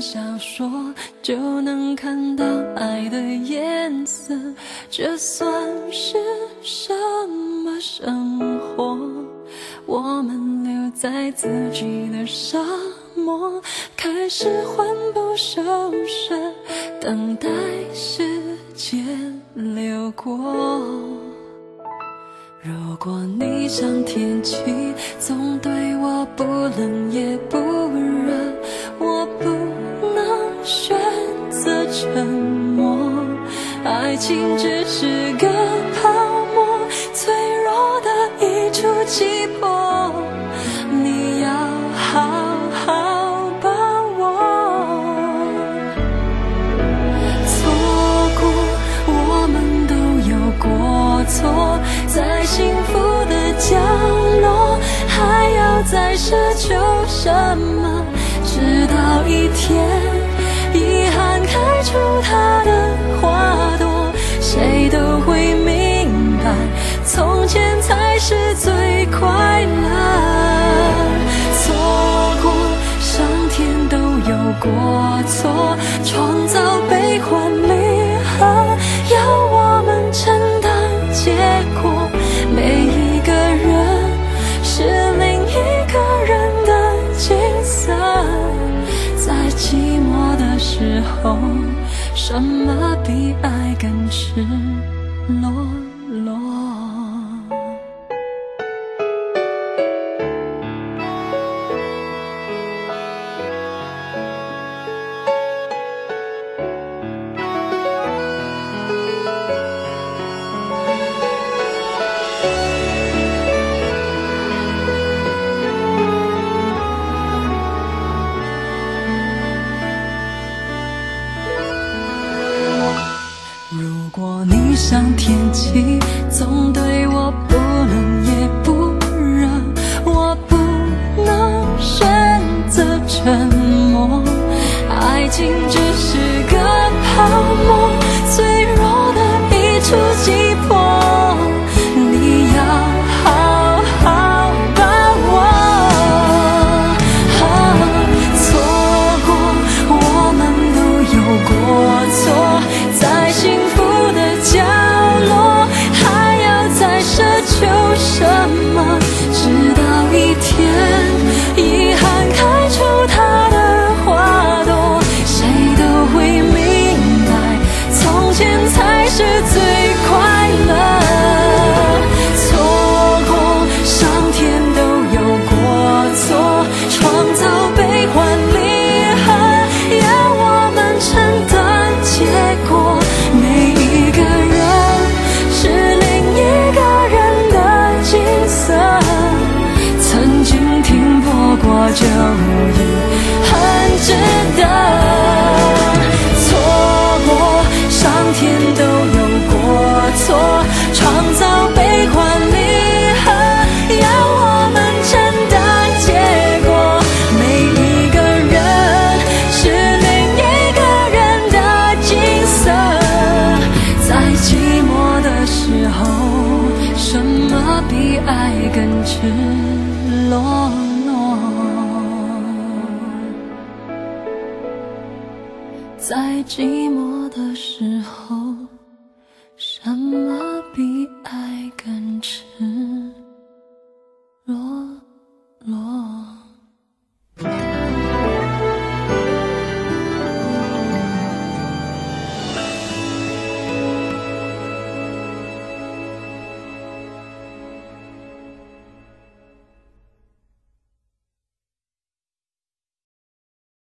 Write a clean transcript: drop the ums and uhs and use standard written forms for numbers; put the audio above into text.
小说就能看到爱的颜色，这算是什么生活？我们留在自己的沙漠，开始魂不守舍，等待时间流过。如果你像天气，总对我不冷也不热，我不能选择沉默。爱情只是个泡沫，脆弱的一触即破，你要好好把握。错过，我们都有过错，在幸福的角落，还要再奢求什么？直到一天，遗憾开出它的花朵，谁都会明白，从前才是最快乐。错过，上天都有过错，创造悲欢离合，要我们承担结果。每一个人是另一个人的景色，在寂寞的时候，什么比爱更赤裸裸？如果你像天气，总对我不冷也不热，我不能选择沉默。爱情只是个泡沫，脆弱的一触即破，你要好好把握。错过，我们都有过错，在幸福的角落，还要再奢求什么？直到一天，遗憾开出它的花朵，谁都会明白，从前才是最快乐。错过，上天都有过错，创造悲欢离合，要我们承担结果。每一个人是另一个人的景色，曾经停泊过就已很值得。错过，上天都有过错，创造悲欢离合，要我们承担结果。每一个人是另一个人的景色，在寂寞的时候，什么比爱更赤裸裸？在寂寞的时候，什么比爱更赤